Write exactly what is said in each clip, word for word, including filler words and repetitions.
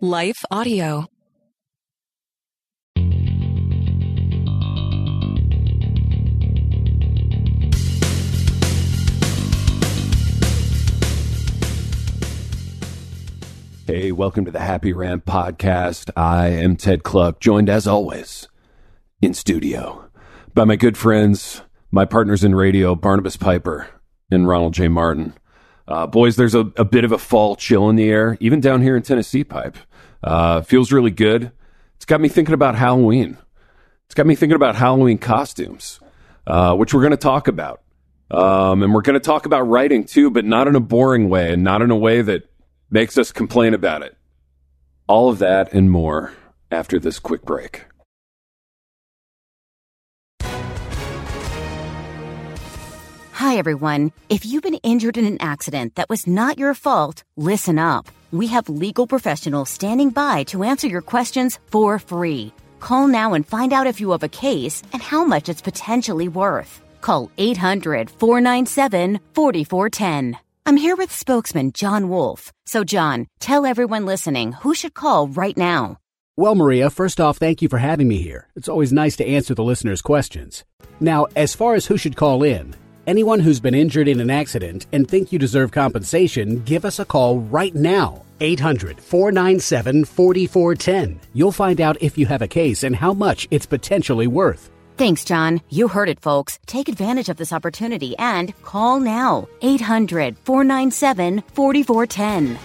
Life Audio. Hey, welcome to the Happy Rant Podcast. I am Ted Kluck, joined as always in studio by my good friends, my partners in radio, Barnabas Piper and Ronald J. Martin. Uh, boys, there's a, a bit of a fall chill in the air, even down here in Tennessee, Pipe. Uh, feels really good. It's got me thinking about Halloween. It's got me thinking about Halloween costumes, uh, which we're going to talk about. Um, and we're going to talk about writing, too, but not in a boring way and not in a way that makes us complain about it. All of that and more after this quick break. Hi, everyone. If you've been injured in an accident that was not your fault, listen up. We have legal professionals standing by to answer your questions for free. Call now and find out if you have a case and how much it's potentially worth. Call eight hundred, four nine seven, four four one zero. I'm here with spokesman John Wolf. So, John, tell everyone listening who should call right now. Well, Maria, first off, thank you for having me here. It's always nice to answer the listeners' questions. Now, as far as who should call in, anyone who's been injured in an accident and think you deserve compensation, give us a call right now. eight hundred, four nine seven, four four one zero. You'll find out if you have a case and how much it's potentially worth. Thanks, John. You heard it, folks. Take advantage of this opportunity and call now. eight hundred, four nine seven, four four one zero.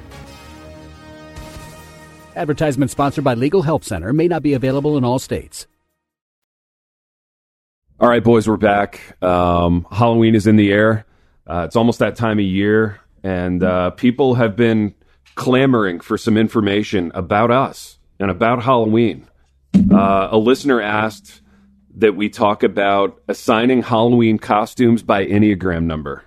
Advertisement sponsored by Legal Help Center. May not be available in all states. All right, boys, we're back. Um, Halloween is in the air. Uh, it's almost that time of year, and uh, people have been clamoring for some information about us and about Halloween. Uh, a listener asked that we talk about assigning Halloween costumes by Enneagram number.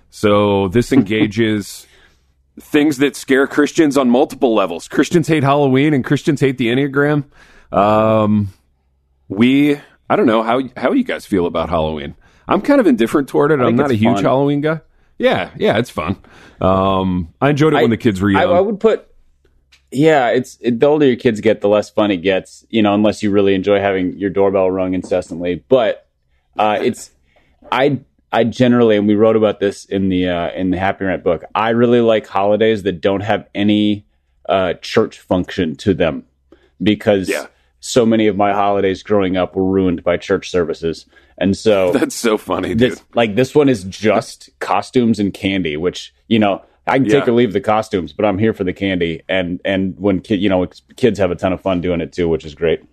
So this engages things that scare Christians on multiple levels. Christians hate Halloween and Christians hate the Enneagram. Um, we... I don't know how how you guys feel about Halloween. I'm kind of indifferent toward it. I'm not a huge fun. Halloween guy. Yeah, yeah, it's fun. Um, I enjoyed it I, when the kids were young. I, I would put, yeah, it's it, the older your kids get, the less fun it gets. You know, unless you really enjoy having your doorbell rung incessantly. But uh, it's I I generally, and we wrote about this in the uh, in the Happy Rant book. I really like holidays that don't have any uh, church function to them because. Yeah. So many of my holidays growing up were ruined by church services. And so that's so funny, dude. This, like this one is just costumes and candy, which, you know, I can yeah. take or leave the costumes, but I'm here for the candy. And, and when kid, you know, kids have a ton of fun doing it too, which is great.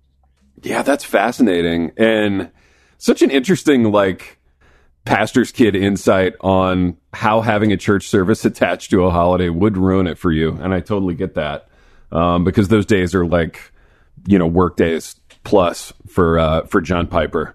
Yeah, that's fascinating. And such an interesting, like, pastor's kid insight on how having a church service attached to a holiday would ruin it for you. And I totally get that. Um, because those days are like, you know, work days plus for uh, for John Piper.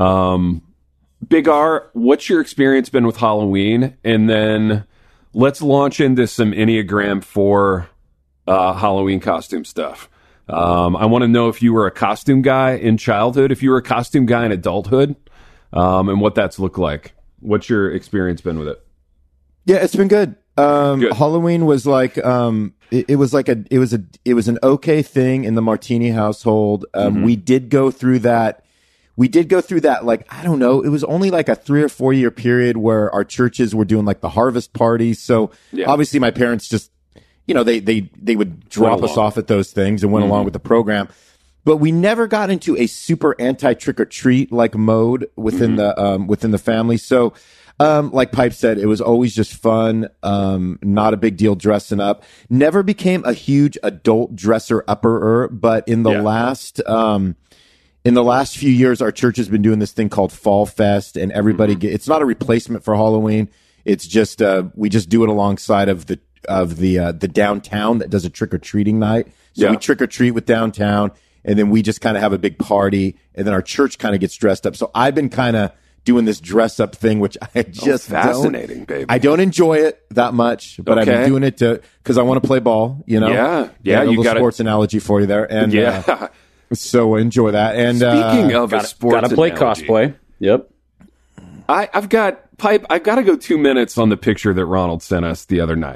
Um, Big R, what's your experience been with Halloween? And then let's launch into some Enneagram four uh, Halloween costume stuff. Um, I want to know if you were a costume guy in childhood, if you were a costume guy in adulthood, um, and what that's looked like. What's your experience been with it? Yeah, it's been good. Um, good. Halloween was like, um, it, it was like a, it was a, it was an okay thing in the Martini household. Um, mm-hmm. we did go through that. We did go through that. Like, I don't know. It was only like a three or four year period where our churches were doing like the harvest parties. So yeah. obviously my parents just, you know, they, they, they would drop us off at those things and went mm-hmm. along with the program. But we never got into a super anti trick or treat like mode within mm-hmm. the, um, within the family. So, Um, like Pipe said, it was always just fun. Um, not a big deal dressing up. Never became a huge adult dresser upper, but in the yeah. last, um, in the last few years, our church has been doing this thing called Fall Fest, and everybody mm-hmm. get, it's not a replacement for Halloween. It's just, uh, we just do it alongside of the, of the, uh, the downtown that does a trick or treating night. So yeah. we trick or treat with downtown, and then we just kind of have a big party, and then our church kind of gets dressed up. So I've been kind of doing this dress up thing, which I just oh, fascinating, don't, baby. I don't enjoy it that much, but okay. I've been doing it to because I want to play ball. You know, yeah, yeah. And you got a sports analogy for you there, and yeah. Uh, so enjoy that. And speaking uh, of gotta, a sports, gotta play analogy, cosplay. Yep. I, I've got Pipe. I've got to go two minutes on the picture that Ronald sent us the other night.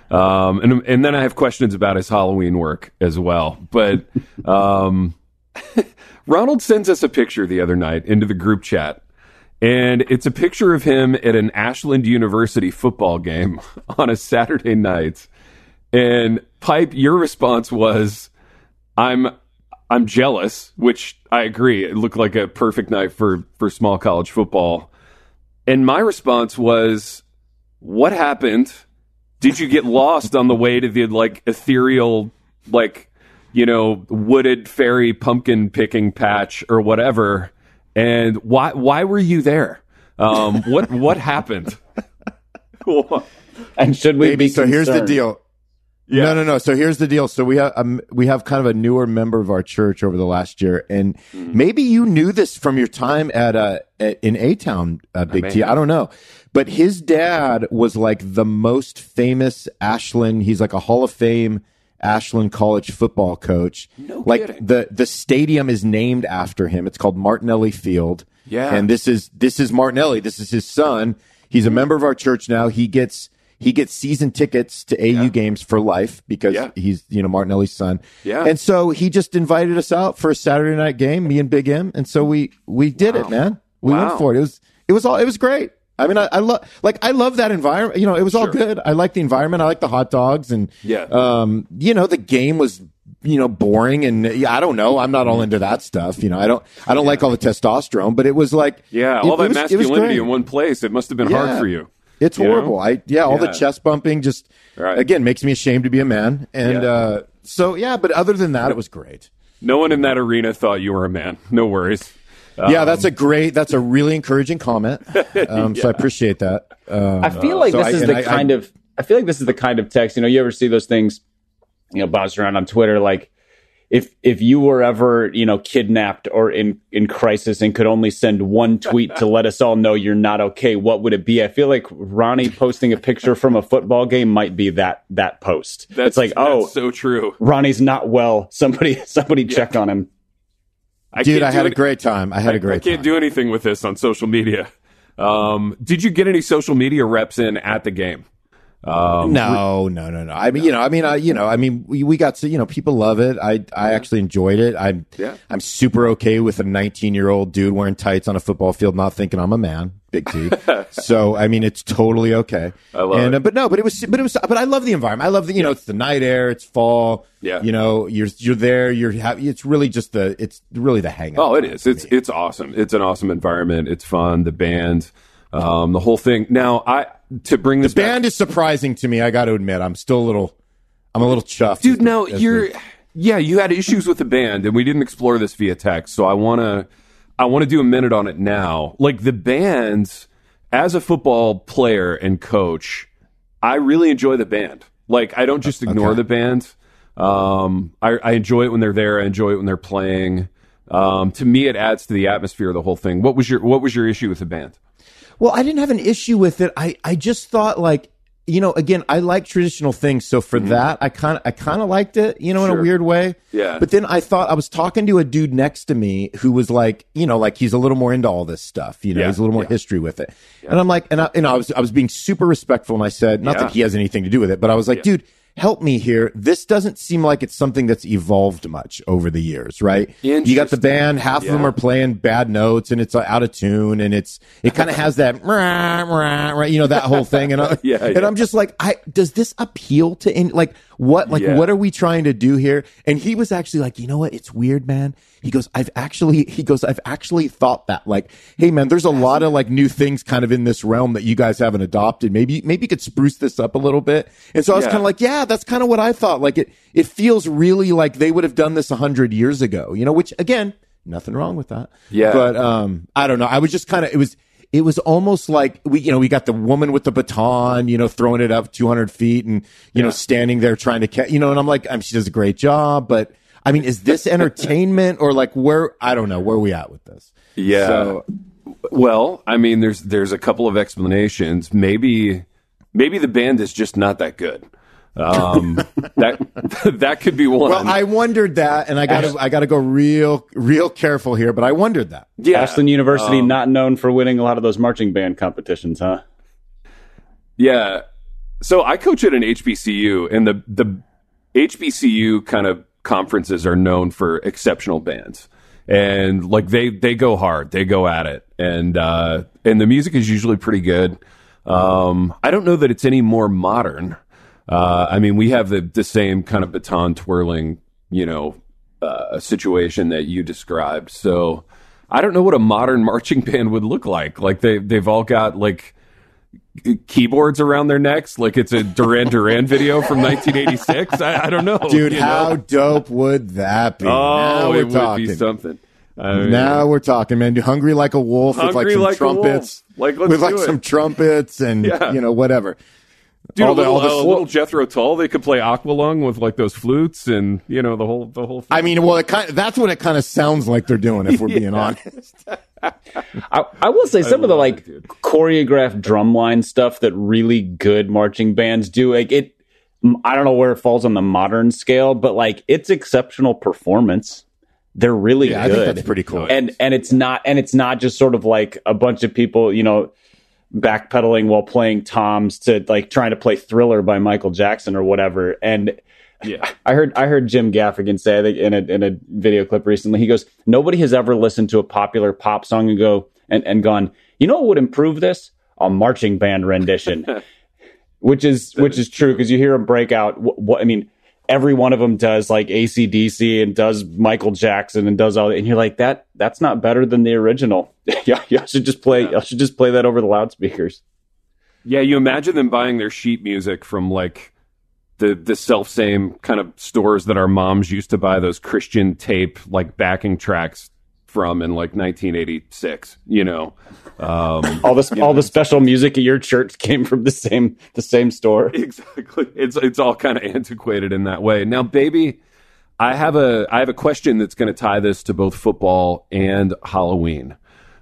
Um, and and then I have questions about his Halloween work as well. But um, Ronald sends us a picture the other night into the group chat, and it's a picture of him at an Ashland University football game on a Saturday night. And Pipe, your response was, "I'm I'm jealous," which I agree. It looked like a perfect night for for small college football. And my response was, "What happened? Did you get lost on the way to the like ethereal, like, you know, wooded fairy pumpkin picking patch or whatever? And why why were you there? Um, what what happened?" And should we Maybe, be so concerned? here's the deal. Yeah. No, no, no. So here's the deal. So we have um, we have kind of a newer member of our church over the last year, and mm. maybe you knew this from your time at uh at, in A Town, uh, Big I T. I don't know, but his dad was like the most famous Ashland. He's like a Hall of Fame Ashland College football coach. No like kidding. the the stadium is named after him. It's called Martinelli Field. Yeah, and this is this is Martinelli. This is his son. He's a member of our church now. He gets. He gets season tickets to A U yeah. games for life because yeah. he's, you know, Martinelli's son. Yeah. And so he just invited us out for a Saturday night game, me and Big M. And so we, we did wow. it, man. We wow. went for it. It was, it was all, it was great. I mean, I, I love, like, I love that environment. You know, it was all sure. good. I like the environment. I like the hot dogs and, yeah. um, you know, the game was, you know, boring and yeah, I don't know. I'm not all into that stuff. You know, I don't, I don't yeah. like all the testosterone, but it was like, yeah, it, all that it was, masculinity in one place. It must have been yeah. hard for you. It's you horrible. Know? I yeah, all yeah. the chest bumping just right. again makes me ashamed to be a man. And yeah. uh, so yeah, but other than that, it was great. No one in that arena thought you were a man. No worries. Um, yeah, that's a great. That's a really encouraging comment. Um, yeah. So I appreciate that. Uh, I feel like so this I, is the I, kind I, of. I feel like this is the kind of text. You know, you ever see those things, you know, bounced around on Twitter, like. If if you were ever, you know, kidnapped or in, in crisis and could only send one tweet to let us all know you're not okay, what would it be? I feel like Ronnie posting a picture from a football game might be that that post. That's, it's like, that's oh, so true. Ronnie's not well. Somebody somebody yeah. check on him. I Dude, I had it. a great time. I had I, a great I can't time. do anything with this on social media. Um, did you get any social media reps in at the game? Um, no, no, no, no. I mean, you know, I mean, I, you know, I mean, we, we got to, you know, people love it. I, I actually enjoyed it. I'm, yeah. I'm super okay with a nineteen year old dude wearing tights on a football field, not thinking I'm a man, Big T. So, I mean, it's totally okay. I love and, it. Uh, but no, but it was, but it was, but I love the environment. I love the, you know, it's the night air, it's fall. Yeah. You know, you're, you're there, you're happy. It's really just the, it's really the hangout. Oh, it is. It's, me. it's awesome. It's an awesome environment. It's fun. The band, um, the whole thing. Now, I, to bring this the band back. is surprising to me. I got to admit, I'm still a little, I'm a little chuffed. Dude, the, now you're, the, yeah, you had issues with the band, and we didn't explore this via text. So I want to, I want to do a minute on it now. Like the band, as a football player and coach, I really enjoy the band. Like I don't just ignore okay. the band. Um, I, I enjoy it when they're there. I enjoy it when they're playing. Um, to me, it adds to the atmosphere of the whole thing. What was your, what was your issue with the band? Well, I didn't have an issue with it. I, I just thought like, you know, again, I like traditional things. So for mm-hmm. that, I kind of, I kind of liked it, you know, sure. in a weird way. Yeah. But then I thought I was talking to a dude next to me who was like, you know, like he's a little more into all this stuff, you know, yeah. he's a little more yeah. history with it. Yeah. And I'm like, and I, and I was, I was being super respectful. And I said, not yeah. that he has anything to do with it, but I was like, yeah. dude, help me here. This doesn't seem like it's something that's evolved much over the years, right? You got the band, half yeah. of them are playing bad notes and it's out of tune and it's, it kind of has that, you know, that whole thing. And, I, yeah, and yeah. I'm just like, I, does this appeal to, in, like, what, like, yeah. what are we trying to do here? And he was actually like, you know what? It's weird, man. He goes, I've actually, he goes, I've actually thought that, like, hey, man, there's a lot of like new things kind of in this realm that you guys haven't adopted. Maybe, maybe you could spruce this up a little bit. And so I was yeah. kind of like, yeah, that's kind of what I thought. Like it, it feels really like they would have done this a hundred years ago, you know, which again, nothing wrong with that. Yeah. But, um, I don't know. I was just kind of, it was, it was almost like we, you know, we got the woman with the baton, you know, throwing it up two hundred feet and, you yeah. know, standing there trying to catch, you know, and I'm like, I mean, she does a great job, but I mean, is this entertainment or like where, I don't know, where are we at with this? Yeah. So, well, I mean, there's, there's a couple of explanations. Maybe, maybe the band is just not that good. Um, that, that could be one. Well, I wondered that, and I gotta, Ash- I gotta go real, real careful here, but I wondered that. Yeah. Ashland University, um, not known for winning a lot of those marching band competitions, huh? Yeah. So I coach at an H B C U, and the the H B C U kind of conferences are known for exceptional bands, and like they they go hard, they go at it, and uh, and the music is usually pretty good. Um, I don't know that it's any more modern. Uh, I mean, we have the the same kind of baton twirling, you know, uh, situation that you described. So I don't know what a modern marching band would look like. Like they they've all got like keyboards around their necks, like it's a Duran Duran video from nineteen eighty-six. I, I don't know, dude. How know? dope would that be? Oh, now we're it talking. would be something. I mean, now we're talking, man. Hungry like a wolf with like some like trumpets, like let's with like do it. some trumpets and Yeah. you know whatever. Dude, all a the, little, all the a flo- little Jethro Tull. They could play Aqualung with like those flutes and you know the whole the whole thing. I mean, well, it kind of, that's what it kind of sounds like they're doing. If we're Yeah. being honest. I, I will say some of the love like it, dude. choreographed drumline stuff that really good marching bands do. Like it, I don't know where it falls on the modern scale, but like it's exceptional performance. They're really Yeah, I good. think that's pretty cool. And and it's not and it's not just sort of like a bunch of people, you know, backpedaling while playing toms to like trying to play Thriller by Michael Jackson or whatever. And yeah. I heard I heard Jim Gaffigan say I think in a in a video clip recently. He goes, nobody has ever listened to a popular pop song and go and, and gone, you know what would improve this? A marching band rendition. which is which is true because you hear them break out. What, what I mean, every one of them does like A C D C and does Michael Jackson and does all that, and you're like, that that's not better than the original. yeah, y'all should just play. Y'all should just play that over the loudspeakers. Yeah, you imagine them buying their sheet music from like the the self same kind of stores that our moms used to buy those Christian tape like backing tracks from in like nineteen eighty-six. You know, um, all this all know, the special music at your church came from the same the same store. Exactly. It's it's all kind of antiquated in that way. Now, baby, I have a I have a question that's going to tie this to both football and Halloween.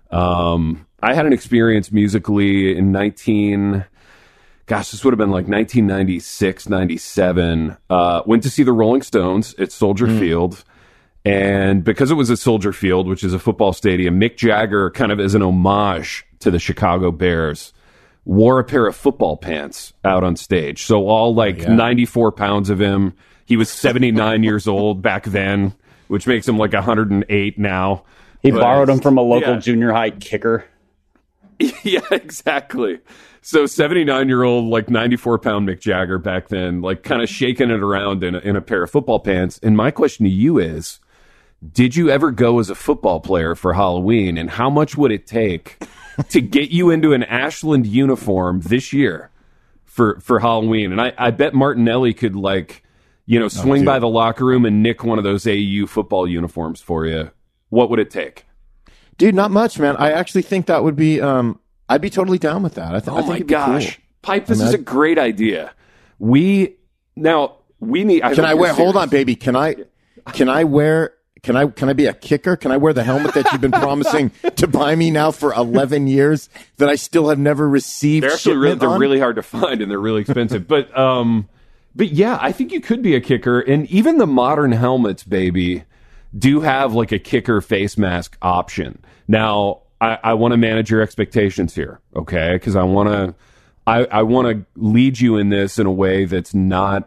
Um, I had an experience musically in nineteen. Gosh, this would have been like nineteen ninety-six, ninety-seven. Uh, went to see the Rolling Stones at Soldier mm. Field. And because it was at Soldier Field, which is a football stadium, Mick Jagger, kind of as an homage to the Chicago Bears, wore a pair of football pants out on stage. So all like yeah. ninety-four pounds of him. He was seventy-nine years old back then, which makes him like one hundred eight now. He but, borrowed them from a local yeah. junior high kicker. Yeah, exactly. So seventy-nine-year-old, like ninety-four pound Mick Jagger back then, like kind of shaking it around in a, in a pair of football pants. And my question to you is, did you ever go as a football player for Halloween? And how much would it take to get you into an Ashland uniform this year for, for Halloween? And I, I bet Martinelli could, like, you know, swing oh, by the locker room and nick one of those A U football uniforms for you. What would it take? Dude, not much, man. I actually think that would be, um, I'd be totally down with that. I, th- oh I think my it'd be gosh. Cool. Pipe, this I mean, is a great idea. We, now, we need, I can I wear, serious. hold on, baby. Can I, can I wear, can I, can I be a kicker? Can I wear the helmet that you've been promising to buy me now for eleven years that I still have never received? They're actually really, they're on? really hard to find and they're really expensive. but, um, but yeah, I think you could be a kicker. And even the modern helmets, baby, do have like a kicker face mask option. Now, I, I want to manage your expectations here, okay? Because I want to, I, I want to lead you in this in a way that's not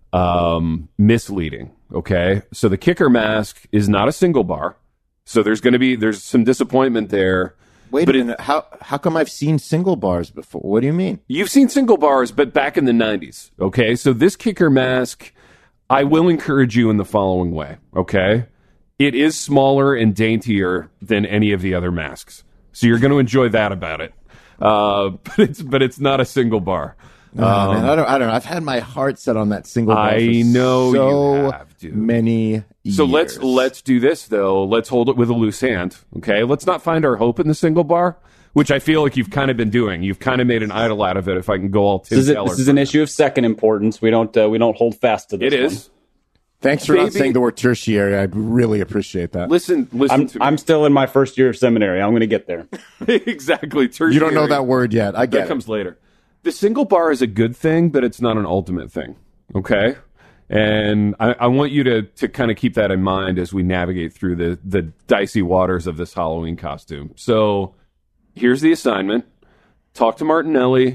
um, misleading, okay? So the kicker mask is not a single bar, so there's going to be there's some disappointment there. Wait but a minute, it, how how come I've seen single bars before? What do you mean? You've seen single bars, but back in the nineties, okay? So this kicker mask, I will encourage you in the following way, okay? It is smaller and daintier than any of the other masks. So you're going to enjoy that about it. Uh, but it's but it's not a single bar. Oh, um, man, I don't I don't know. I've had my heart set on that single bar. I for know so you have, dude. many So years. let's let's do this though. Let's hold it with a loose hand. Okay? Let's not find our hope in the single bar, which I feel like you've kind of been doing. You've kind of made an idol out of it, if I can go all Tim This is, Keller. this is an issue of second importance. We don't uh, we don't hold fast to this. It is. One. Thanks for Baby. not saying the word tertiary. I really appreciate that. Listen, listen I'm, to me. I'm still in my first year of seminary. I'm going to get there. Exactly. Tertiary. You don't know that word yet. I get that it. comes later. The single bar is a good thing, but it's not an ultimate thing. Okay? And I, I want you to, to kind of keep that in mind as we navigate through the, the dicey waters of this Halloween costume. So here's the assignment. Talk to Martinelli.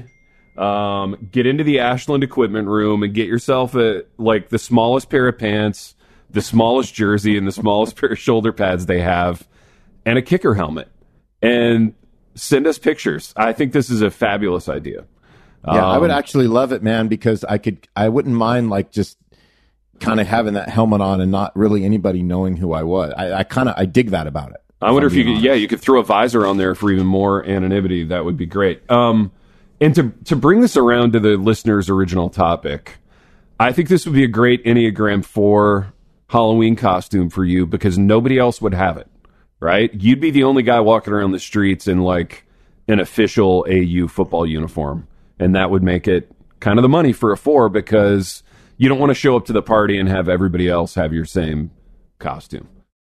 Um, get into the Ashland equipment room and get yourself a like the smallest pair of pants, the smallest jersey, and the smallest pair of shoulder pads they have, and a kicker helmet. And send us pictures. I think this is a fabulous idea. Yeah, um, I would actually love it, man, because I could, I wouldn't mind like just kind of having that helmet on and not really anybody knowing who I was. I, I kind of, I dig that about it. I wonder if you could, honest. yeah, you could throw a visor on there for even more anonymity. That would be great. Um, and to to bring this around to the listener's original topic, I think this would be a great Enneagram four Halloween costume for you because nobody else would have it, right? You'd be the only guy walking around the streets in like an official A U football uniform, and that would make it kind of the money for a four because you don't want to show up to the party and have everybody else have your same costume.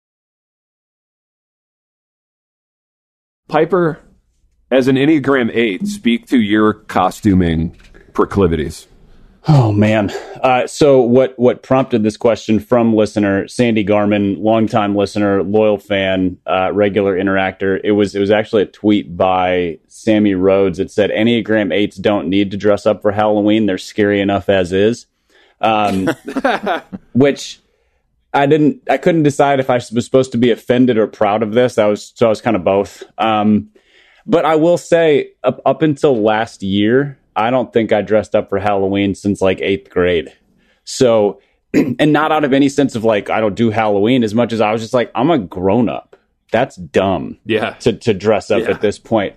Piper, as an Enneagram eight, speak to your costuming proclivities. Oh, man. Uh, so what, what prompted this question from listener Sandy Garman, longtime listener, loyal fan, uh, regular interactor, it was it was actually a tweet by Sammy Rhodes. It said, Enneagram eights don't need to dress up for Halloween. They're scary enough as is. Um, which... I didn't. I couldn't decide if I was supposed to be offended or proud of this. I was so I was kind of both. Um, but I will say, up up until last year, I don't think I dressed up for Halloween since like eighth grade. So, and not out of any sense of like I don't do Halloween as much as I was just like I'm a grown up. That's dumb. Yeah. To to dress up yeah. at this point.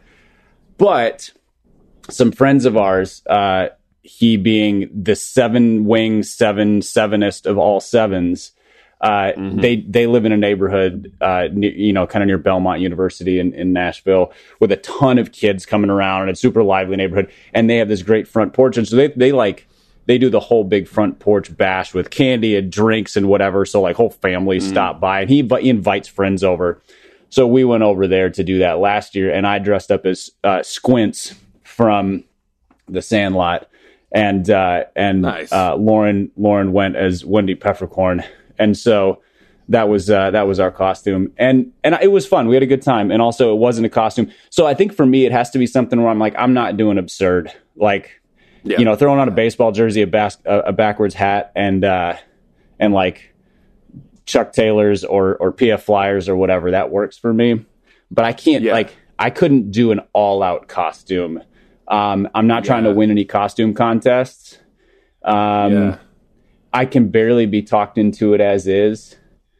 But some friends of ours, uh, he being the seven wing seven sevenest of all sevens. Uh, mm-hmm. They they live in a neighborhood, uh, ne- you know, kind of near Belmont University in, in Nashville, with a ton of kids coming around, and it's a super lively neighborhood. And they have this great front porch, and so they they like they do the whole big front porch bash with candy and drinks and whatever. So like whole families mm-hmm. stop by, and he, he invites friends over. So we went over there to do that last year, and I dressed up as uh, Squints from The Sandlot, and uh, and nice. uh, Lauren Lauren went as Wendy Peppercorn. And so that was uh, that was our costume, and and it was fun. We had a good time, and also it wasn't a costume. So I think for me, it has to be something where I'm like, I'm not doing absurd, like yeah. you know, throwing on a baseball jersey, a, bas- a backwards hat, and uh, and like Chuck Taylors or or P F Flyers or whatever. That works for me, but I can't yeah. like I couldn't do an all out costume. Um, I'm not yeah. trying to win any costume contests. Um, yeah. I can barely be talked into it as is.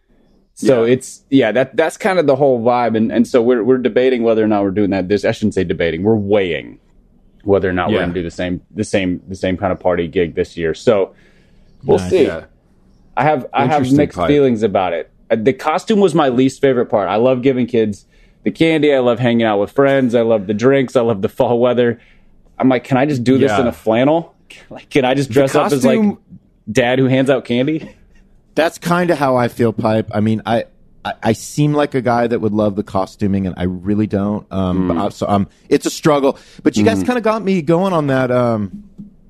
So yeah. it's, yeah, that that's kind of the whole vibe. And, and so we're we're debating whether or not we're doing that. This, I shouldn't say debating. We're weighing whether or not yeah. we're going to do the same the same the same kind of party gig this year. So we'll nice. see. Yeah. I have I have mixed pipe. feelings about it. The costume was my least favorite part. I love giving kids the candy. I love hanging out with friends. I love the drinks. I love the fall weather. I'm like, can I just do this yeah. in a flannel? Like, can I just dress costume, up as like dad who hands out candy? That's kind of how I feel, Pipe. I mean, I, I, I seem like a guy that would love the costuming, and I really don't. Um, mm. but I, so um, it's a struggle. But you mm. guys kind of got me going on that um,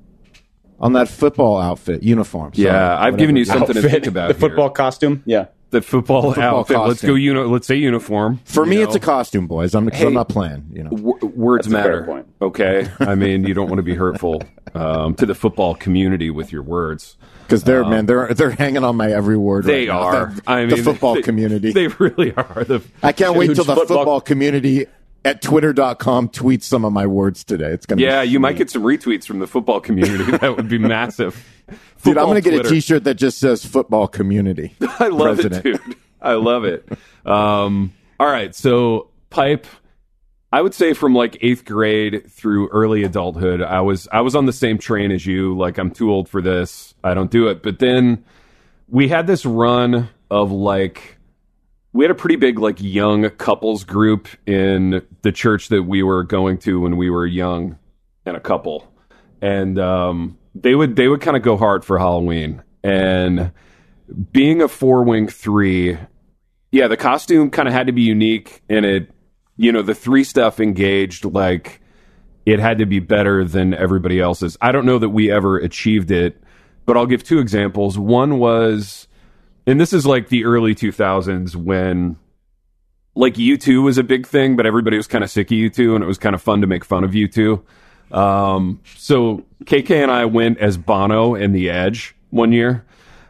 on that football outfit uniform. So yeah, I've given you something outfit, to think about. The here. football costume. Yeah. The football, the football outfit. Costume. Let's go. Uni- let's say uniform. For me, know. it's a costume, boys. I'm, hey, I'm not playing. You know, w- words That's matter. Okay, I mean, you don't want to be hurtful um, to the football community with your words, because they're um, man, they're they're hanging on my every word. They right are. The, I mean, the football they, community. They really are. The I can't wait till the football, football community at twitter dot com tweets some of my words today. It's gonna. Yeah, be you might get some retweets from the football community. That would be massive. Dude, I'm going to get a T-shirt that just says "football community." I love President. it, dude. I love it. Um, all right, so Pipe, I would say from like eighth grade through early adulthood, I was I was on the same train as you. Like, I'm too old for this. I don't do it. But then we had this run of like, we had a pretty big like young couples group in the church that we were going to when we were young and a couple, and um, they would they would kind of go hard for Halloween. And being a four wing three. Yeah, the costume kind of had to be unique, and it, you know, the three stuff engaged, like, it had to be better than everybody else's. I don't know that we ever achieved it, but I'll give two examples. One was, and this is like the early two thousands when, like, U two was a big thing, but everybody was kind of sick of U two, and it was kind of fun to make fun of U two. Um, so K K and I went as Bono and the Edge one year.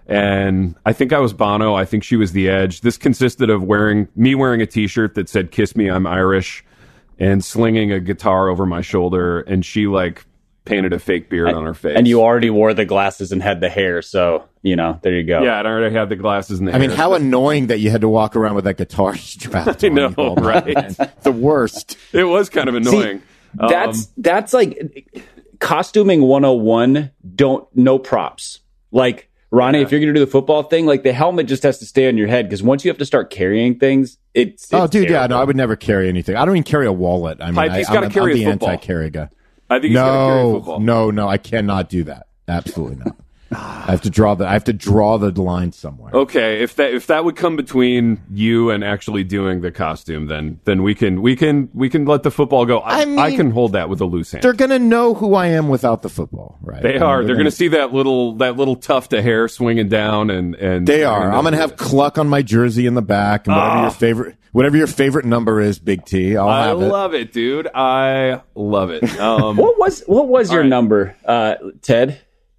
And I think I was Bono. I think she was the Edge. This consisted of wearing me wearing a T-shirt that said "Kiss Me, I'm Irish," and slinging a guitar over my shoulder. And she like painted a fake beard and, on her face. And you already wore the glasses and had the hair, so you know there you go. Yeah, and I already had the glasses and the I hair. mean, how annoying that you had to walk around with that guitar strapped I on know, you all the right? time. The worst. It was kind of annoying. See, that's um, that's like costuming one oh one. Don't no props like. Ronnie, Yeah. if you're going to do the football thing, like the helmet just has to stay on your head because once you have to start carrying things, it's, it's Oh, dude, yeah, terrible. no, I would never carry anything. I don't even carry a wallet. I mean, Pipe, I, he's gotta I'm, carry I'm a the football. anti-carry guy. I think he's got to carry No, football. no, no, I cannot do that. Absolutely not. I have to draw the. I have to draw the line somewhere. Okay, if that if that would come between you and actually doing the costume, then then we can we can we can let the football go. I, I mean, I can hold that with a loose hand. They're gonna know who I am without the football, right? They I mean, are. They're, they're going to see that little that little tuft of hair swinging down, and and They are. I'm gonna have Cluck on my jersey in the back, and whatever Oh. your favorite, whatever your favorite number is, Big T. I'll I have it. love it, dude. I love it. Um, What was what was your All right. number, uh, Ted?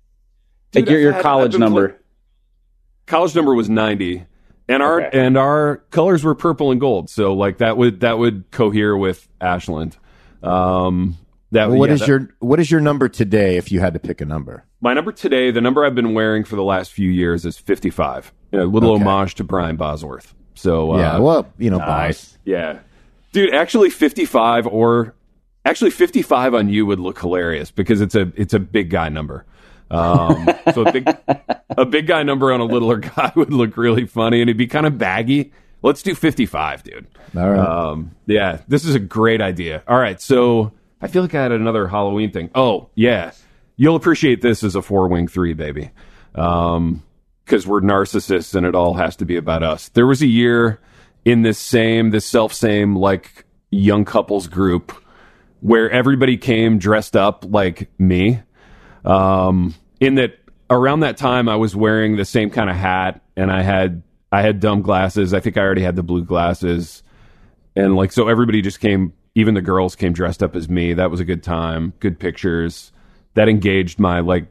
Dude, like your, I've your had- I've college been number. pl- college number was ninety, and our Okay. and our colors were purple and gold. So like that would that would cohere with Ashland. Um, that What yeah, is that- your What is your number today? If you had to pick a number, My number today, the number I've been wearing for the last few years is fifty-five. A little Okay. homage to Brian Bosworth. So, uh, yeah. Well, you know, Nice. boss. yeah. Dude, actually fifty-five or actually fifty-five on you would look hilarious because it's a it's a big guy number. Um, so a big a big guy number on a littler guy would look really funny and it'd be kind of baggy. Let's do fifty-five, dude. All right. Um, yeah, this is a great idea. All right, so I feel like I had another Halloween thing. Oh, yeah. You'll appreciate this as a four-wing three, baby. Um, because we're narcissists and it all has to be about us. There was a year in this same, this self-same, like, young couples group where everybody came dressed up like me. Um, in that, around that time, I was wearing the same kind of hat and I had I had dumb glasses. I think I already had the blue glasses. And like, so everybody just came, even the girls came dressed up as me. That was a good time. Good pictures. That engaged my like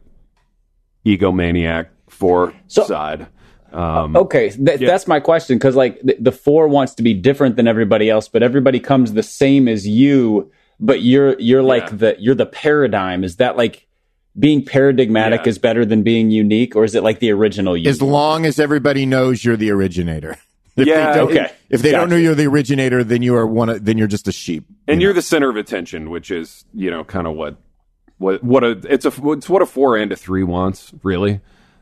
egomaniac four So- side. Um, Okay, th- yeah. that's my question because like the, the four wants to be different than everybody else, but everybody comes the same as you. But you're you're like Yeah. the you're the paradigm. Is that like being paradigmatic Yeah. is better than being unique, or is it like the original you? As long as everybody knows you're the originator. If Yeah, they don't, okay. If they don't Gotcha. know you're the originator, then you are one. Of, then you're just a sheep. and you you're the center of attention, which is, you know, kind of what, what, what a, it's a, it's what a four and a three wants, really.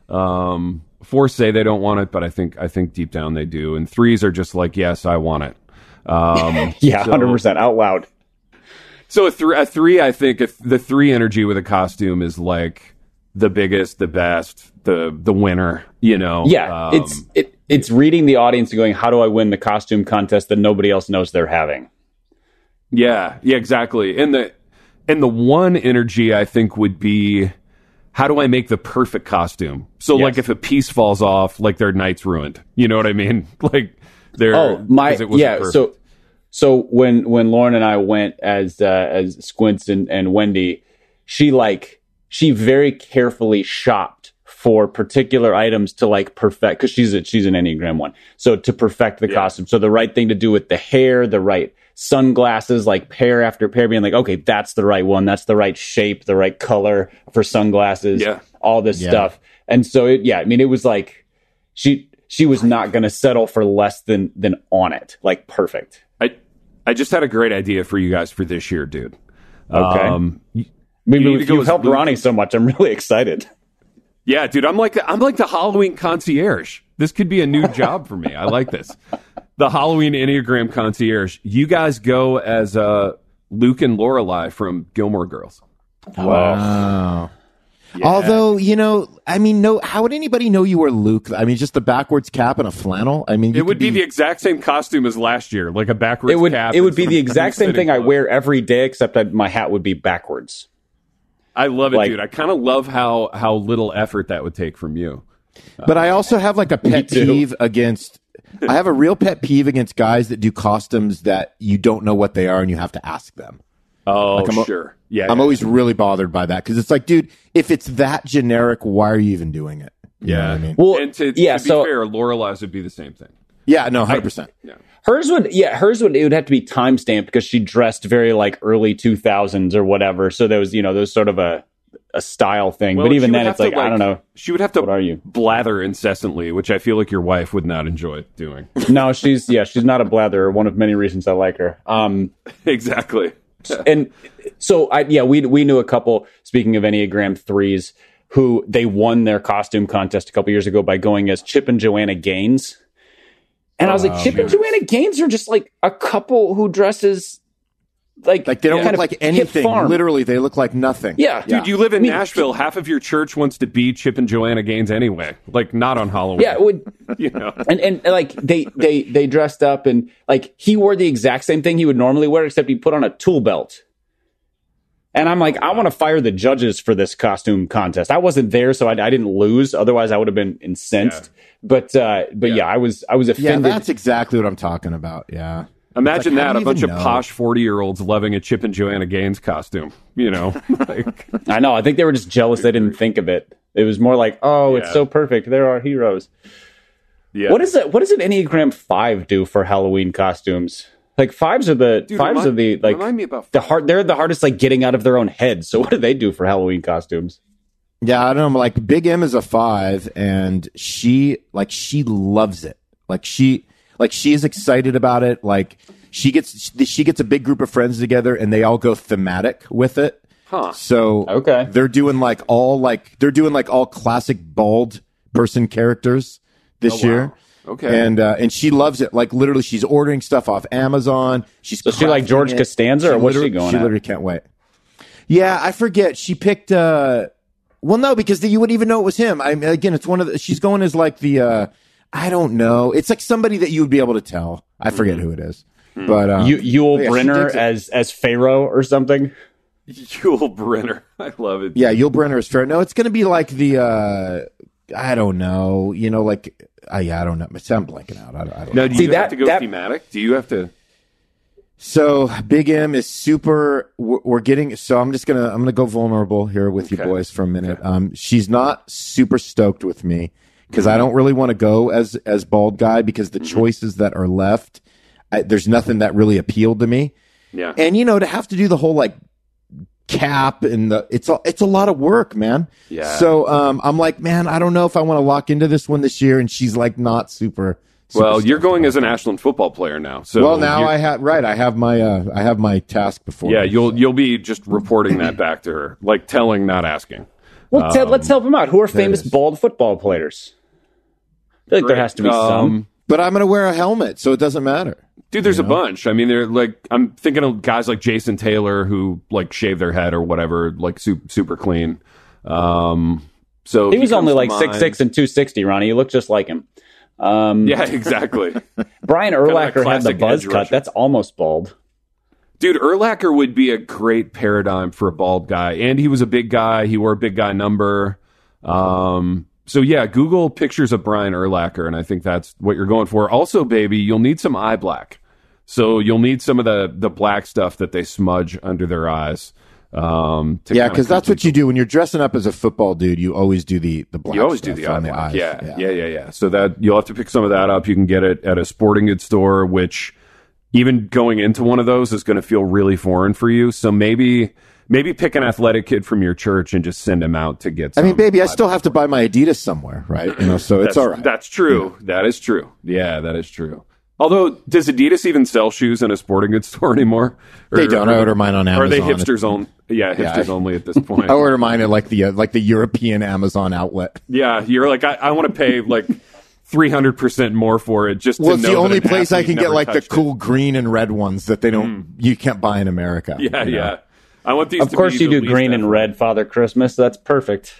Um, fours say they don't want it, but I think, I think deep down they do. And threes are just like, yes, I want it. Um, yeah, so- hundred percent out loud. So a, th- a three, I think if the three energy with a costume is like the biggest, the best, the the winner. You know, Yeah, Um, it's it it's reading the audience and going, how do I win the costume contest that nobody else knows they're having? yeah, yeah, exactly. And the and the one energy I think would be, how do I make the perfect costume? So Yes. like if a piece falls off, like their night's ruined. You know what I mean? Like they're Oh my, 'cause it wasn't yeah. perfect. So so when when Lauren and I went as uh, as Squints and, and Wendy, she like she very carefully shopped for particular items to like perfect because she's a, she's an Enneagram one. So to perfect the Yeah. costume, so the right thing to do with the hair, the right sunglasses, like pair after pair, being like, okay, that's the right one, that's the right shape, the right color for sunglasses, Yeah. all this Yeah. stuff. And so it, yeah, I mean, it was like she she was not going to settle for less than than on it, like perfect. I I just had a great idea for you guys for this year, dude. Okay. Um, y- I mean, you need to you've go as helped Luke. Ronnie so much. I'm really excited. Yeah, dude, I'm like the, I'm like the Halloween concierge. This could be a new job for me. I like this. The Halloween Enneagram concierge. You guys go as uh, Luke and Lorelai from Gilmore Girls. Wow. Yeah. Although, you know, I mean, no, how would anybody know you were Luke? I mean, just the backwards cap and a flannel. I mean, you It would could be the exact same costume as last year, like a backwards It would cap. it would and be some the exact same fitting thing I clothes. wear every day, except I, my hat would be backwards. I love it, like- dude. I kind of love how how little effort that would take from you. But I also have like a pet too. peeve against. I have a real pet peeve against guys that do costumes that you don't know what they are and you have to ask them. Oh, like I'm, sure. Yeah. I'm yeah. always really bothered by that because it's like, dude, if it's that generic, why are you even doing it? You know Yeah. what I mean? Well, and to, yeah, to be so fair, Lorelei's would be the same thing. Yeah, no, one hundred percent. Yeah. hers would, yeah, hers would, it would have to be time stamped because she dressed very like early two thousands or whatever. So there was, you know, there's sort of a, a style thing. Well, but even she would then, have it's to, like, I don't know. She would have to What are you? blather incessantly, which I feel like your wife would not enjoy doing. No, she's, yeah, she's not a blather. One of many reasons I like her. Um, Exactly. and so I, yeah, we, we knew a couple, speaking of Enneagram threes, who they won their costume contest a couple years ago by going as Chip and Joanna Gaines. And I was like, Chip and Joanna Gaines are just like a couple who dresses like Like they don't kind look of like hip anything. farm. Literally, they look like nothing. Yeah. Dude, you live in I mean, Nashville. Half of your church wants to be Chip and Joanna Gaines anyway. Like, not on Halloween. Yeah, it would, You know? and and like they they they dressed up and like he wore the exact same thing he would normally wear, except he put on a tool belt. And I'm like, I want to fire the judges for this costume contest. I wasn't there, so I, I didn't lose. Otherwise, I would have been incensed. Yeah. But uh, but yeah. Yeah. I was I was Yeah, offended. that's exactly what I'm talking about. Yeah. Imagine It's like, how that, do a you bunch of even know? posh forty-year-olds loving a Chip and Joanna Gaines costume, you know? Like, I know. I think they were just jealous they didn't think of it. It was more like, oh, it's Yeah. so perfect. They're our heroes. yeah. What is that? What does an Enneagram five do for Halloween costumes? Like fives are the Dude, fives remind- are the like remind me about the hard. They're the hardest like getting out of their own heads. So what do they do for Halloween costumes? Yeah, I don't know. Like Big M is a five, and she like she loves it. Like she like she is excited about it. Like she gets she gets a big group of friends together, and they all go thematic with it. Huh. So Okay. they're doing like all like they're doing like all classic bald person characters this Oh, wow. year. Okay. And uh, and she loves it. Like literally, she's ordering stuff off Amazon. She's So she like crafting George it. Costanza, or what's she literally- going She at? literally can't wait. Yeah, I forget. She picked. uh Well, no, because the, you wouldn't even know it was him. I mean, again, it's one of the. She's going as like the. uh I don't know. It's like somebody that you would be able to tell. I forget who it is. But um, You, Yul yeah, she Brynner digs it. as as Pharaoh or something. Yul Brynner. I love it. Yeah, Yul Brynner is fair. No, it's going to be like the. uh I don't know. You know, like. Uh, yeah, I don't know. I'm blanking out. I don't, I don't Now, know. do See, you that- have to go that- thematic? Do you have to? So Big M is super. We're, we're getting. So I'm just gonna. I'm gonna go vulnerable here with you Okay. boys for a minute. Um, she's not super stoked with me because I don't really want to go as as bald guy because the choices that are left, I, there's nothing that really appealed to me. Yeah. And you know, to have to do the whole like cap and the it's a it's a lot of work, man. Yeah. So um, I'm like, man, I don't know if I want to lock into this one this year. And she's like, not super. super Well, you're stoked going about as an it. Ashland football player now. So Well, now you're- I have right. I have my uh, I have my task before. Yeah, me. you'll you'll be just reporting that back to her, like telling, not asking. Well, Ted, let's help him out. Who are famous is. bald football players? I feel like there has to be some. Um, But I'm going to wear a helmet, so it doesn't matter. Dude, there's a bunch. I mean, they're like, I'm thinking of guys like Jason Taylor who like shave their head or whatever, like super, super clean. Um, so He was comes only to like mind. six six and two sixty, Ronnie. You look just like him. Um, Yeah, exactly. Brian that Urlacher had the classic buzz edge cut. rusher. That's almost bald. Dude, Urlacher would be a great paradigm for a bald guy. And he was a big guy. He wore a big guy number. Um, so yeah, Google pictures of Brian Urlacher, and I think that's what you're going for. Also, baby, you'll need some eye black. So you'll need some of the, the black stuff that they smudge under their eyes. Um, to Yeah, kinda because that's complete what you do when you're dressing up as a football dude. You always do the the black. You always do stuff the eye on black. eyes. Yeah, yeah, yeah, yeah. So that you'll have to pick some of that up. You can get it at a sporting goods store, which even going into one of those is going to feel really foreign for you. So maybe maybe pick an athletic kid from your church and just send him out to get I some. mean, baby, I still have to buy my Adidas somewhere, right? You know, so it's that's, all right. That's true. That is true. Yeah, that is true. Although, does Adidas even sell shoes in a sporting goods store anymore? Or, They don't. I order mine on Or are they Amazon. hipsters only? Yeah, hipsters I- only at this point. I order mine at like the uh, like the European Amazon outlet. Yeah, you're like, I, I want to pay like three hundred percent more for it just to Well, it's know the that only an place I athlete can get never like the touched it. cool green and red ones that they don't you can't buy in America. Yeah, you know? yeah. I want these. Of to course, be you the do least green and athletic. red Father Christmas. That's perfect.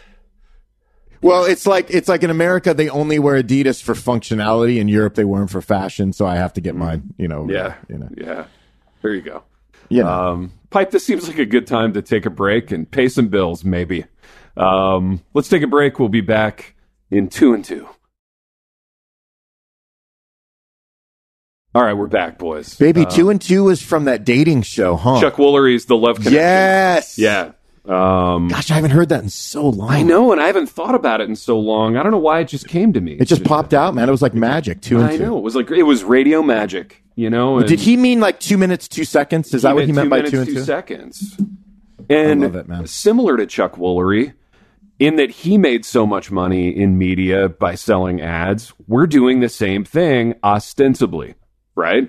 Well, it's like it's like in America they only wear Adidas for functionality. In Europe they wear them for fashion. So I have to get mine. You know. Yeah, You know. yeah. There you go. You know. Um, Pipe, this seems like a good time to take a break and pay some bills, maybe. Um, let's take a break. We'll be back in two and two. All right, we're back, boys. Baby, uh, two and two is from that dating show, huh? Chuck Woolery's The Love Connection. Yes. Yeah. Um, Gosh, I haven't heard that in so long. I know, and I haven't thought about it in so long. I don't know why it just came to me. It just popped out, man. It was like magic. Two and I two. know. It was like, it was radio magic, you know? And Did he mean like two minutes, two seconds? Is that what he meant two by minutes, two and two two? seconds. And I love it, man. Similar to Chuck Woolery, in that he made so much money in media by selling ads, we're doing the same thing ostensibly, right?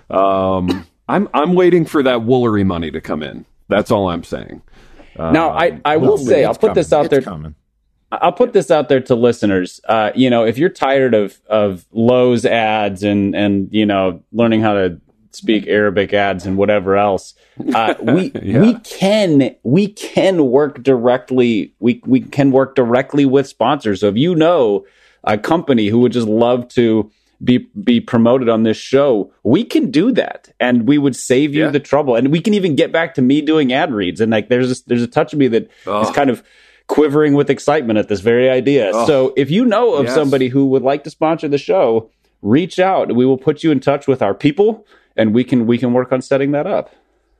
Um, I'm I'm waiting for that Woolery money to come in. That's all I'm saying. Um, now, I, I will say, I'll put coming. this out It's there. coming. I'll put this out there to listeners. Uh, you know, if you're tired of, of Lowe's ads and, and, you know, learning how to speak Arabic ads and whatever else, uh, we, Yeah. we can, we can work directly. We, we can work directly with sponsors. So if you know a company who would just love to be, be promoted on this show, we can do that. And we would save you Yeah. the trouble. And we can even get back to me doing ad reads. And like, there's a, there's a touch of me that Oh. is kind of quivering with excitement at this very idea. Oh, so if you know of yes. somebody who would like to sponsor the show, reach out. We will put you in touch with our people, and we can we can work on setting that up.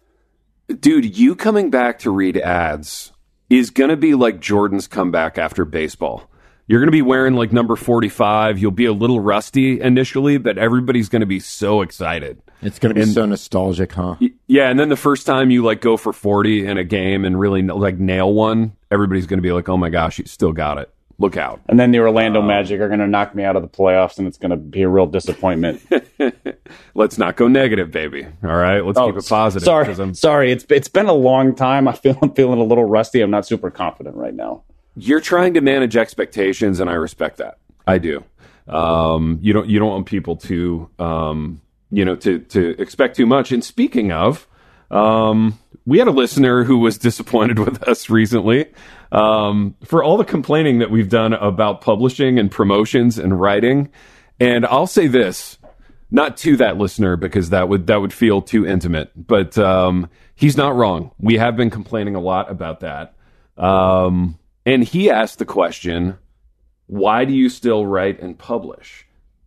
Dude, you coming back to read ads is going to be like Jordan's comeback after baseball. You're going to be wearing like number forty-five. You'll be a little rusty initially, but everybody's going to be so excited. It's going to be And- so nostalgic, huh? Yeah, and then the first time you like go for forty in a game and really like nail one, everybody's going to be like, "Oh my gosh, you still got it. Look out." And then the Orlando Magic are going to knock me out of the playoffs, and it's going to be a real disappointment. Let's not go negative, baby. All right, let's keep it positive. Sorry, 'cause I'm- sorry. It's it's been a long time. I feel I'm feeling a little rusty. I'm not super confident right now. You're trying to manage expectations, and I respect that. I do. Um, you don't you don't want people to um, you know to to expect too much. And speaking of, um, we had a listener who was disappointed with us recently um, for all the complaining that we've done about publishing and promotions and writing. And I'll say this, not to that listener because that would that would feel too intimate, but um, he's not wrong. We have been complaining a lot about that. Um, and he asked the question, why do you still write and publish?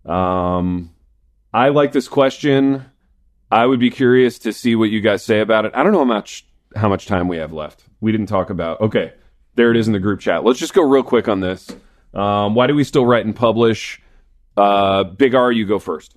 Um, I like this question. I would be curious to see what you guys say about it. I don't know how much how much time we have left. We didn't talk about. Okay, there it is in the group chat. Let's just go real quick on this. Um, why do we still write and publish? Uh, Big R, you go first.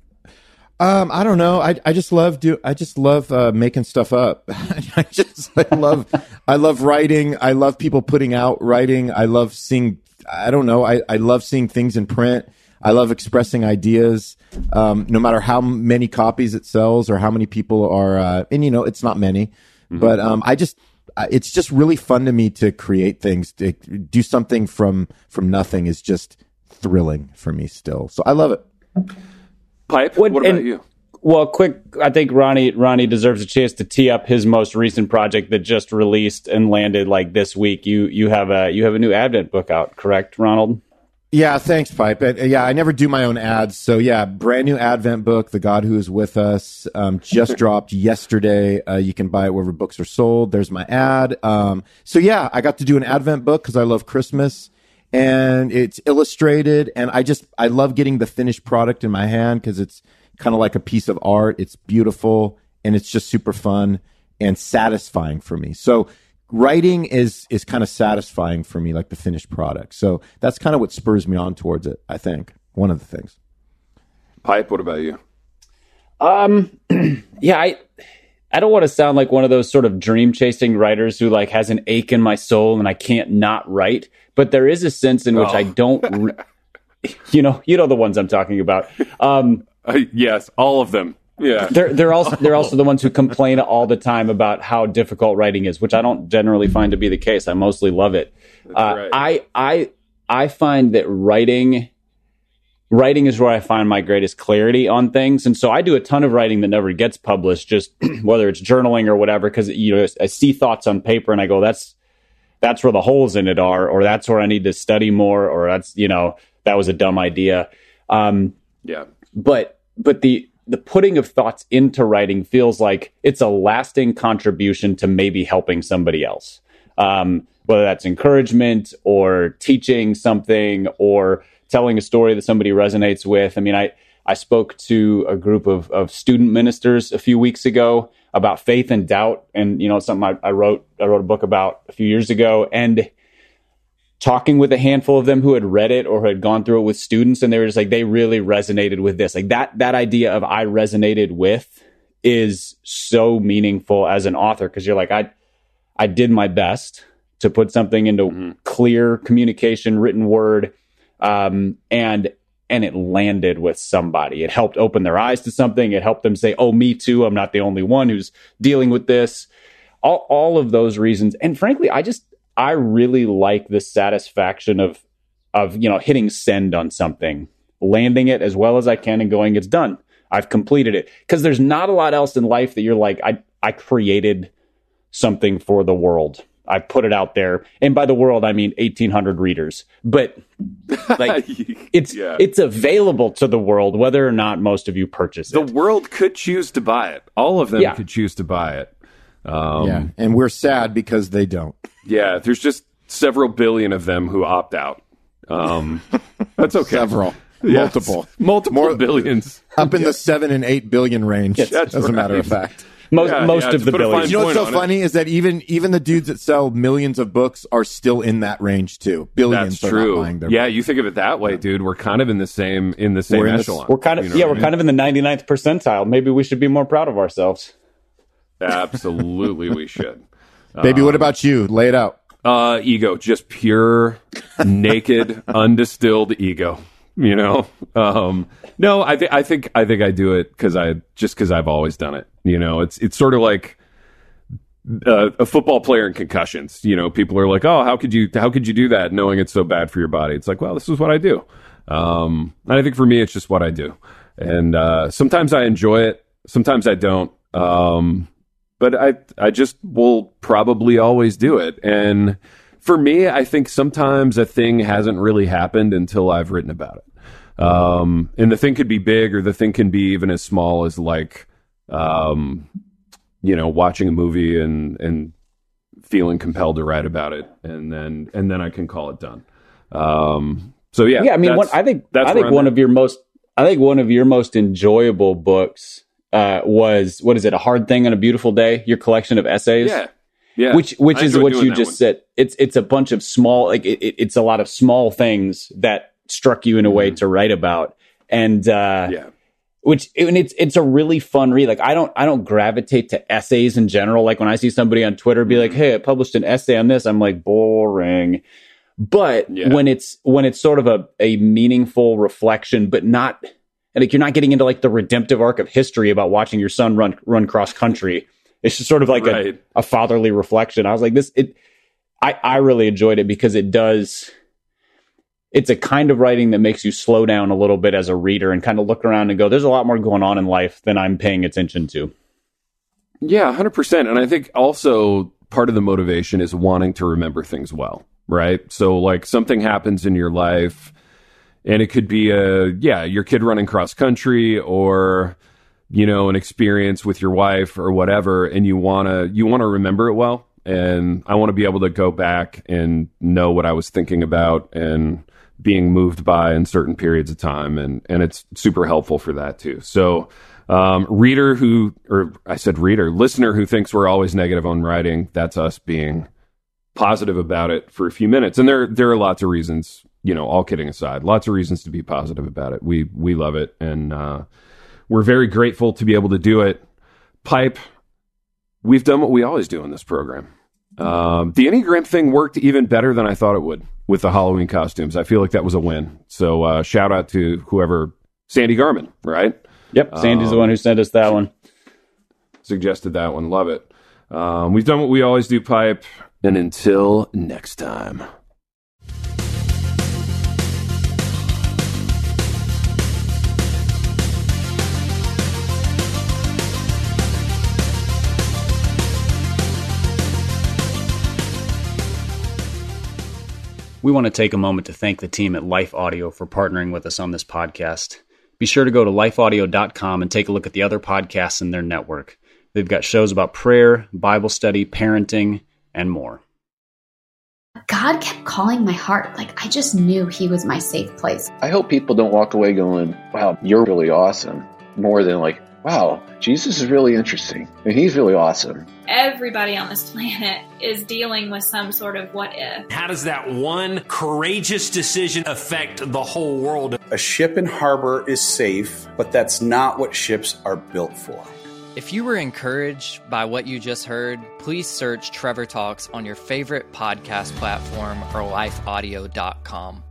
Um, I don't know. I I just love do. I just love uh, making stuff up. I just I love I love writing. I love people putting out writing. I love seeing. I don't know. I I love seeing things in print. I love expressing ideas. Um, no matter how many copies it sells or how many people are, uh, and you know, it's not many, mm-hmm. but um, I just. It's just really fun to me to create things. To do something from from nothing is just thrilling for me still. So I love it. Pipe, What- what, about and- you? Well, quick, I think Ronnie Ronnie deserves a chance to tee up his most recent project that just released and landed like this week. You you have a you have a new Advent book out, correct, Ronald? Yeah, thanks, Pipe. Uh, yeah, I never do my own ads. So yeah, brand new Advent book, The God Who Is With Us, um, just dropped yesterday. Uh, you can buy it wherever books are sold. There's my ad. Um, so yeah, I got to do an Advent book because I love Christmas. And it's illustrated, and I just I love getting the finished product in my hand because it's kind of like a piece of art. It's beautiful, and it's just super fun and satisfying for me. So writing is is kind of satisfying for me, like the finished product. So that's kind of what spurs me on towards it, I think. One of the things. Pipe, what about you? Um, yeah, I I don't want to sound like one of those sort of dream chasing writers who like has an ache in my soul and I can't not write. But there is a sense in which Oh. I don't, re- you know, you know the ones I'm talking about. Um, Uh, yes, all of them. Yeah. they're they're also they're also the ones who complain all the time about how difficult writing is, which I don't generally find to be the case. I mostly love it. Uh, right. I I I find that writing writing is where I find my greatest clarity on things, and so I do a ton of writing that never gets published, just whether it's journaling or whatever, because you know I see thoughts on paper and I go, that's that's where the holes in it are, or that's where I need to study more, or that's you know that was a dumb idea. Um, Yeah. but but the the putting of thoughts into writing feels like it's a lasting contribution to maybe helping somebody else, um, whether that's encouragement or teaching something or telling a story that somebody resonates with. I mean, I I spoke to a group of, of student ministers a few weeks ago about faith and doubt. And, you know, it's something I, I wrote, I wrote a book about a few years ago, and talking with a handful of them who had read it or had gone through it with students. And they were just like, they really resonated with this. Like that, that idea of I resonated with is so meaningful as an author. Cause you're like, I, I did my best to put something into mm-hmm. clear communication, written word. Um, and, and it landed with somebody. It helped open their eyes to something. It helped them say, oh, me too. I'm not the only one who's dealing with this. All, all of those reasons. And frankly, I just, I really like the satisfaction of, of, you know, hitting send on something, landing it as well as I can and going, it's done. I've completed it. Because there's not a lot else in life that you're like, I, I created something for the world. I put it out there. And by the world, I mean eighteen hundred readers. But like it's yeah. it's available to the world, whether or not most of you purchase the it. The world could choose to buy it. All of them yeah. could choose to buy it. Um, yeah, and we're sad because they don't. Yeah, there's just several billion of them who opt out. Um, that's okay. Several. Yes. Multiple. Multiple More, billions. Up in yeah. the seven and eight billion range, yes, as right. a matter of fact. Most yeah, most yeah, of the billions. You know what's so funny it. is that even even the dudes that sell millions of books are still in that range too. Billions. That's are true. Not buying their yeah, books. you think of it that way, dude. We're kind of in the same in the same we're echelon. This, we're kind of you know yeah, we're I mean? kind of in the ninety-ninth percentile. Maybe we should be more proud of ourselves. Absolutely, we should. Baby, um, what about you? Lay it out. Uh, ego, just pure, naked, undistilled ego. You know, um, no, I think I think I think I do it because I just because I've always done it. You know, it's it's sort of like uh, a football player in concussions. You know, people are like, "Oh, how could you how could you do that, knowing it's so bad for your body?" It's like, well, this is what I do. Um, and I think for me, it's just what I do. And uh, sometimes I enjoy it, sometimes I don't. Um, but I I just will probably always do it. And for me, I think sometimes a thing hasn't really happened until I've written about it. Um, and the thing could be big, or the thing can be even as small as like, um, you know, watching a movie and, and feeling compelled to write about it. And then, and then I can call it done. Um, so yeah, yeah, I mean, what, I think, I think one at. of your most, I think one of your most enjoyable books, uh, was, what is it? A Hard Thing on a Beautiful Day, your collection of essays. Yeah. Yeah. Which, which I is what you just one. said. It's, it's a bunch of small, like it, it's a lot of small things that struck you in a way mm-hmm. to write about. And, uh, yeah. Which and it's it's a really fun read. Like I don't I don't gravitate to essays in general. Like when I see somebody on Twitter be like, "Hey, I published an essay on this," I'm like, boring. But yeah. when it's when it's sort of a, a meaningful reflection, but not like you're not getting into like the redemptive arc of history about watching your son run run cross country. It's just sort of like right. a, a fatherly reflection. I was like, this it I, I really enjoyed it because it does it's a kind of writing that makes you slow down a little bit as a reader and kind of look around and go, there's a lot more going on in life than I'm paying attention to. Yeah, one hundred percent. And I think also part of the motivation is wanting to remember things well, right? So like something happens in your life and it could be a, yeah, your kid running cross country or, you know, an experience with your wife or whatever. And you want to, you want to remember it well. And I want to be able to go back and know what I was thinking about and being moved by in certain periods of time. And, and it's super helpful for that too. So, um, reader who, or I said reader, listener who thinks we're always negative on writing, that's us being positive about it for a few minutes. And there, there are lots of reasons, you know, all kidding aside, lots of reasons to be positive about it. We, we love it. And, uh, we're very grateful to be able to do it. Pipe, we've done what we always do in this program. Um, the Enneagram thing worked even better than I thought it would with the Halloween costumes. I feel like that was a win. So uh, shout out to whoever, Sandy Garmin, right? Yep, Sandy's um, the one who sent us that one. Suggested that one. Love it. Um, we've done what we always do, Pipe. And until next time. We want to take a moment to thank the team at Life Audio for partnering with us on this podcast. Be sure to go to life audio dot com and take a look at the other podcasts in their network. They've got shows about prayer, Bible study, parenting, and more. God kept calling my heart. Like, I just knew he was my safe place. I hope people don't walk away going, wow, you're really awesome, more than like, wow, Jesus is really interesting and he's really awesome. Everybody on this planet is dealing with some sort of what if. How does that one courageous decision affect the whole world? A ship in harbor is safe, but that's not what ships are built for. If you were encouraged by what you just heard, please search Trevor Talks on your favorite podcast platform or life audio dot com.